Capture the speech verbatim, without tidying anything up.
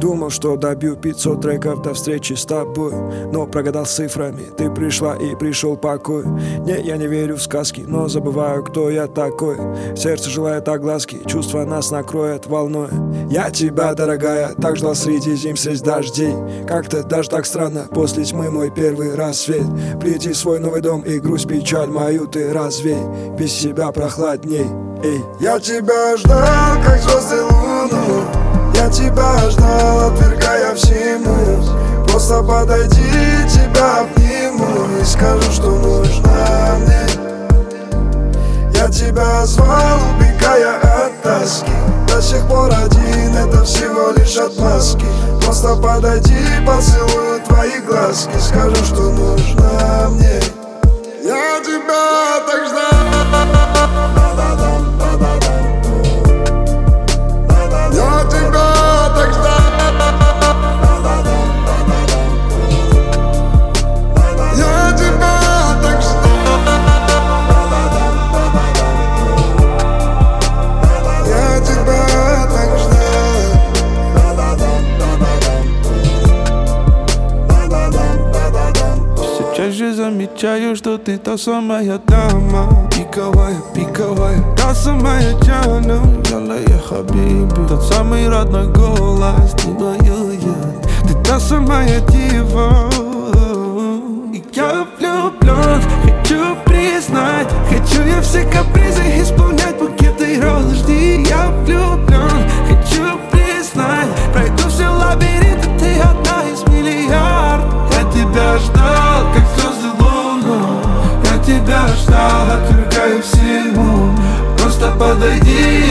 Думал, что добью пятьсот треков до встречи с тобой, но прогадал с цифрами, ты пришла и пришел покой. Не, я не верю в сказки, но забываю, кто я такой. Сердце желает огласки, чувства нас накроет волной. Я тебя, дорогая, так ждал среди зим, среди дождей. Как-то даже так странно, после тьмы мой первый рассвет. Приди в свой новый дом и грусть, печаль мою ты развей. Без себя прохладней. Эй. Я тебя ждал, как звезды луну. Я тебя ждал, отвергая всему. Просто подойди, тебя обниму и скажу, что нужна мне. Я тебя звал, убегая от тоски. До сих пор один, это всего лишь отмазки. Просто подойди, поцелую твои глазки. Скажу, что нужна мне. Я тебя так ждал. Я тебя так ждал. Я тебя так ждал. Я тебя так ждал. Все чаще замечаю, что ты та самая дама. Пиковая, пиковая, та самая Джана. Ялла я хабиби, тот самый родной голос, ты моя я. Ты та самая дива. И я влюблен, хочу признать. Хочу я все капризы исполнять, букеты роз жди. Я влюблен, хочу признать. Пройду все лабиринты, ты одна из миллиардов. Я тебя ждал, как звезды луну. Я тебя ждал, отвергаю всему. Просто подойди,